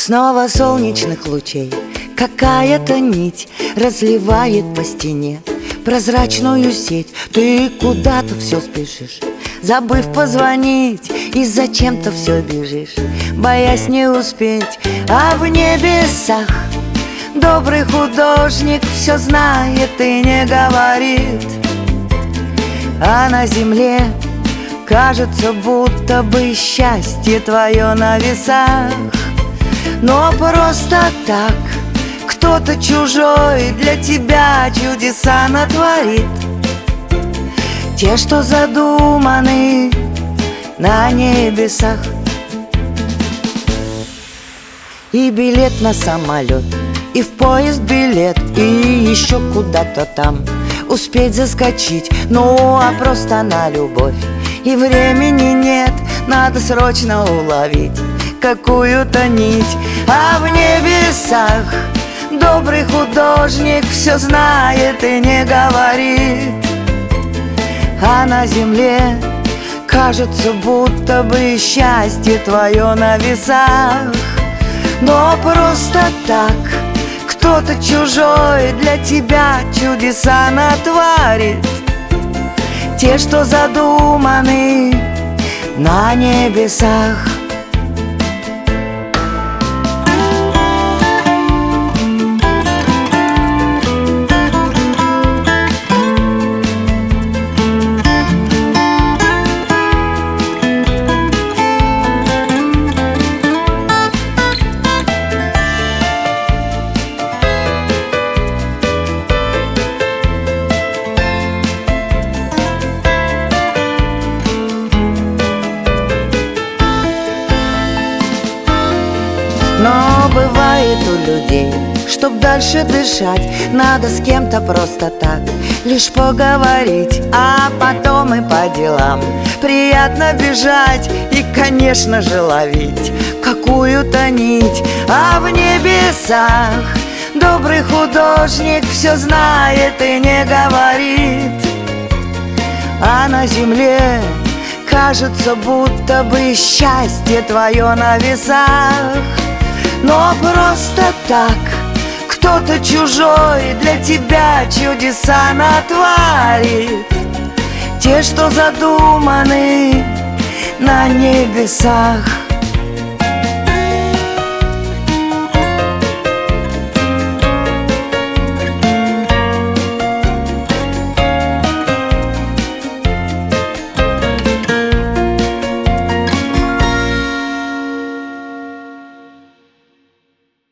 Снова солнечных лучей какая-то нить разливает по стене прозрачную сеть. Ты куда-то все спешишь, забыв позвонить, и зачем-то все бежишь, боясь не успеть. А в небесах добрый художник все знает и не говорит. А на земле кажется, будто бы счастье твое на весах. Но просто так кто-то чужой для тебя чудеса натворит. Те, что задуманы на небесах. И билет на самолет, и в поезд билет, и еще куда-то там успеть заскочить. Ну, а просто на любовь и времени нет, надо срочно уловить какую-то нить. А в небесах добрый художник все знает и не говорит. А на земле кажется, будто бы счастье твое на весах. Но просто так кто-то чужой для тебя чудеса натворит. Те, что задуманы на небесах. Но бывает у людей, чтоб дальше дышать, надо с кем-то просто так лишь поговорить, а потом и по делам приятно бежать и, конечно же, ловить какую-то нить. А в небесах добрый художник все знает и не говорит. А на земле кажется, будто бы счастье твое на весах. Но просто так кто-то чужой для тебя чудеса натворит. Те, что задуманы на небесах.